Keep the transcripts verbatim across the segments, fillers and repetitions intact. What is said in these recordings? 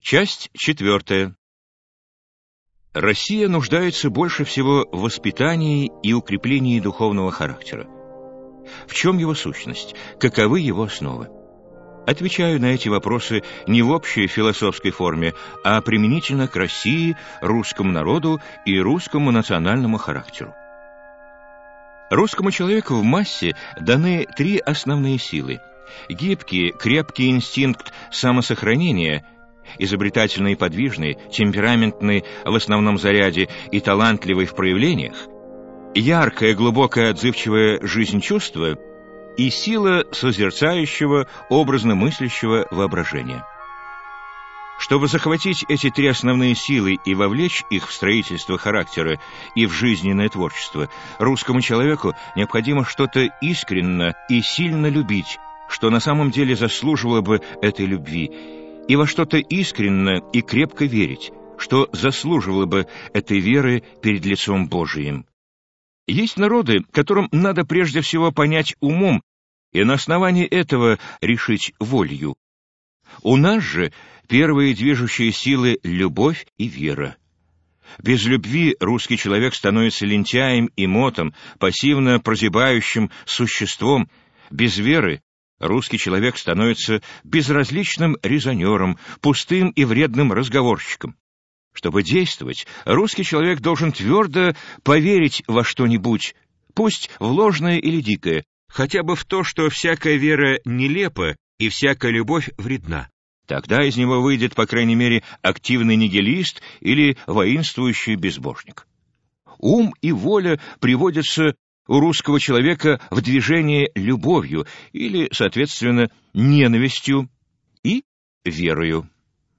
Часть четвертая. Россия нуждается больше всего в воспитании и укреплении духовного характера. В чем его сущность? Каковы его основы? Отвечаю на эти вопросы не в общей философской форме, а применительно к России, русскому народу и русскому национальному характеру. Русскому человеку в массе даны три основные силы: гибкий, крепкий инстинкт самосохранения, изобретательный и подвижный, темпераментный в основном заряде и талантливый в проявлениях, яркое, глубокое, отзывчивое жизнь чувства и сила созерцающего, образно мыслящего воображения. Чтобы захватить эти три основные силы и вовлечь их в строительство характера и в жизненное творчество, русскому человеку необходимо что-то искренно и сильно любить, что на самом деле заслуживало бы этой любви, и во что-то искренно и крепко верить, что заслуживало бы этой веры перед лицом Божиим. Есть народы, которым надо прежде всего понять умом и на основании этого решить волею. У нас же первые движущие силы — любовь и вера. Без любви русский человек становится лентяем и мотом, пассивно прозябающим существом. Без веры русский человек становится безразличным резонером, пустым и вредным разговорщиком. Чтобы действовать, русский человек должен твердо поверить во что-нибудь, пусть в ложное или дикое, хотя бы в то, что всякая вера нелепа и всякая любовь вредна. Тогда из него выйдет, по крайней мере, активный нигилист или воинствующий безбожник. Ум и воля приводятся у русского человека в движение любовью или, соответственно, ненавистью и верою.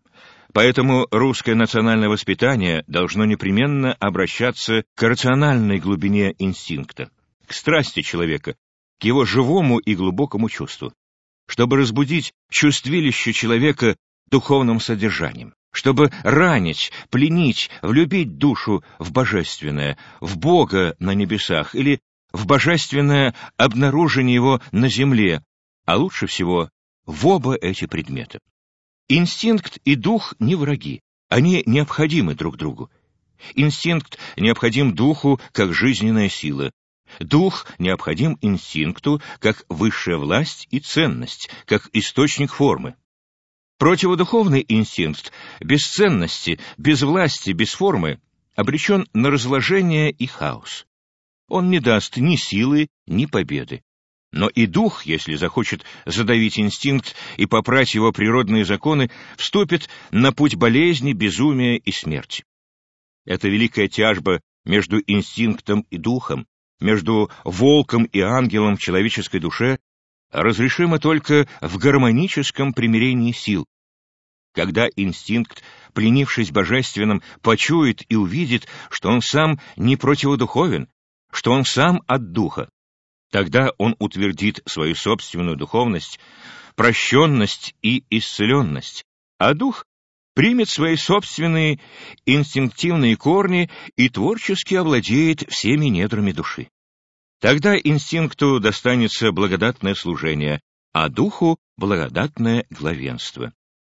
Поэтому русское национальное воспитание должно непременно обращаться к рациональной глубине инстинкта, к страсти человека, к его живому и глубокому чувству, чтобы разбудить чувствилище человека духовным содержанием, чтобы ранить, пленить, влюбить душу в божественное, в Бога на небесах или в божественное обнаружение его на земле, а лучше всего в оба эти предмета. Инстинкт и дух не враги, они необходимы друг другу. Инстинкт необходим духу как жизненная сила. Дух необходим инстинкту как высшая власть и ценность, как источник формы. Противодуховный инстинкт без ценности, без власти, без формы обречен на разложение и хаос. Он не даст ни силы, ни победы. Но и дух, если захочет задавить инстинкт и попрать его природные законы, вступит на путь болезни, безумия и смерти. Эта великая тяжба между инстинктом и духом, между волком и ангелом в человеческой душе, разрешима только в гармоническом примирении сил. Когда инстинкт, пленившись божественным, почует и увидит, что он сам не противодуховен, что он сам от духа, тогда он утвердит свою собственную духовность, прощенность и исцеленность, а дух примет свои собственные инстинктивные корни и творчески овладеет всеми недрами души. Тогда инстинкту достанется благодатное служение, а духу — благодатное главенство.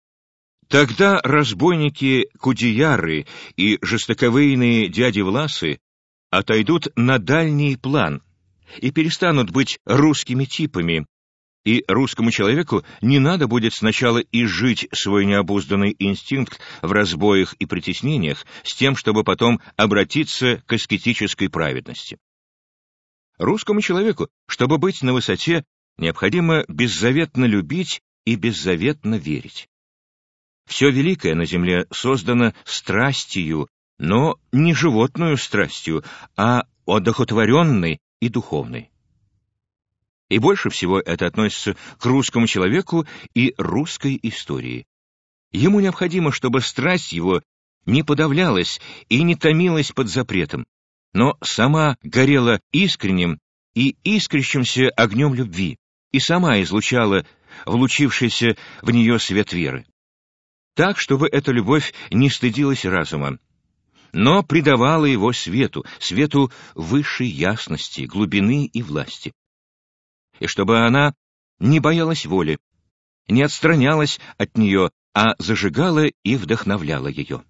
Тогда разбойники-кудеяры и жестоковыйные дяди-власы отойдут на дальний план и перестанут быть русскими типами, и русскому человеку не надо будет сначала изжить свой необузданный инстинкт в разбоях и притеснениях с тем, чтобы потом обратиться к аскетической праведности. Русскому человеку, чтобы быть на высоте, необходимо беззаветно любить и беззаветно верить. Все великое на земле создано страстью, но не животную страстью, а одухотворенной и духовной. И больше всего это относится к русскому человеку и русской истории. Ему необходимо, чтобы страсть его не подавлялась и не томилась под запретом, но сама горела искренним и искрящимся огнем любви, и сама излучала влучившийся в нее свет веры. Так, чтобы эта любовь не стыдилась разума, но придавала его свету, свету высшей ясности, глубины и власти. И чтобы она не боялась воли, не отстранялась от нее, а зажигала и вдохновляла ее.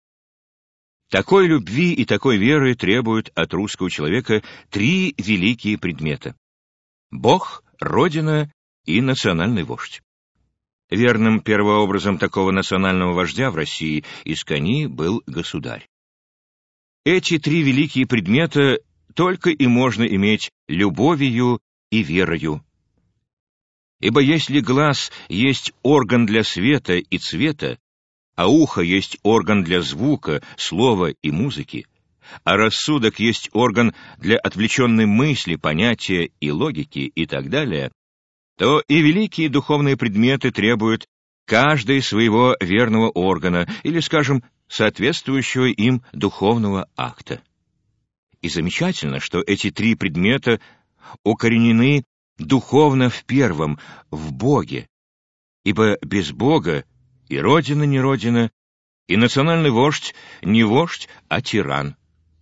Такой любви и такой веры требуют от русского человека три великие предмета: Бог, Родина и национальный вождь. Верным первообразом такого национального вождя в России искони был государь. Эти три великие предмета только и можно иметь любовью и верою. Ибо если глаз есть орган для света и цвета, а ухо есть орган для звука, слова и музыки, а рассудок есть орган для отвлеченной мысли, понятия и логики и так далее, то и великие духовные предметы требуют каждый своего верного органа или, скажем, соответствующего им духовного акта. И замечательно, что эти три предмета укоренены духовно в первом, в Боге, ибо без Бога и Родина не Родина, и национальный вождь не вождь, а тиран.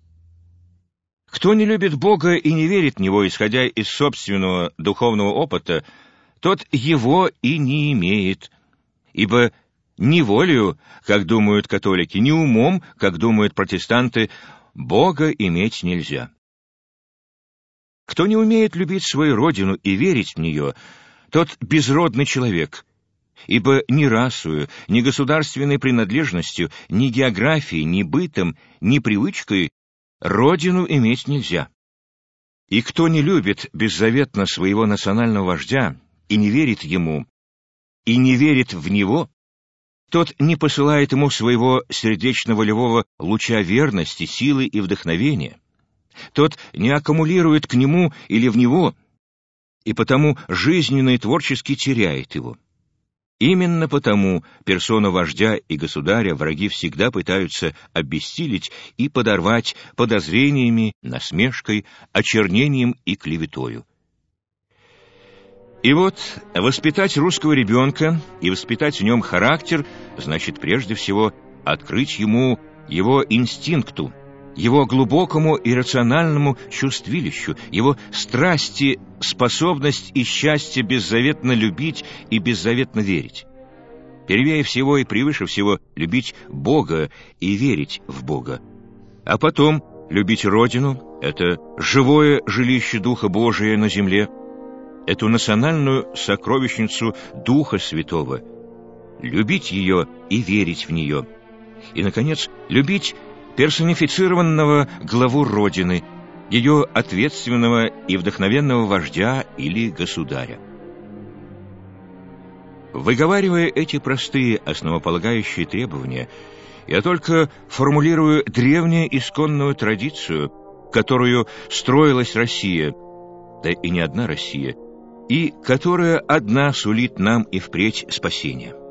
Кто не любит Бога и не верит в Него, исходя из собственного духовного опыта, тот его и не имеет, ибо ни волею, как думают католики, ни умом, как думают протестанты, Бога иметь нельзя. Кто не умеет любить свою родину и верить в нее, тот безродный человек, ибо ни расою, ни государственной принадлежностью, ни географией, ни бытом, ни привычкой родину иметь нельзя. И кто не любит беззаветно своего национального вождя и не верит ему, и не верит в него, тот не посылает ему своего сердечно-волевого луча верности, силы и вдохновения. Тот не аккумулирует к нему или в него, и потому жизненно и творчески теряет его. Именно потому персону вождя и государя враги всегда пытаются обессилить и подорвать подозрениями, насмешкой, очернением и клеветою. И вот воспитать русского ребенка и воспитать в нем характер значит прежде всего открыть ему его инстинкту, его глубокому и рациональному чувствилищу, его страсти, способность и счастье беззаветно любить и беззаветно верить. Первее всего и превыше всего любить Бога и верить в Бога. А потом любить Родину, это живое жилище Духа Божия на земле, эту национальную сокровищницу Духа Святого, любить ее и верить в нее. И, наконец, любить персонифицированного главу Родины, ее ответственного и вдохновенного вождя или государя. Выговаривая эти простые основополагающие требования, я только формулирую древнюю исконную традицию, которую строилась Россия, да и не одна Россия, и которая одна сулит нам и впредь спасение.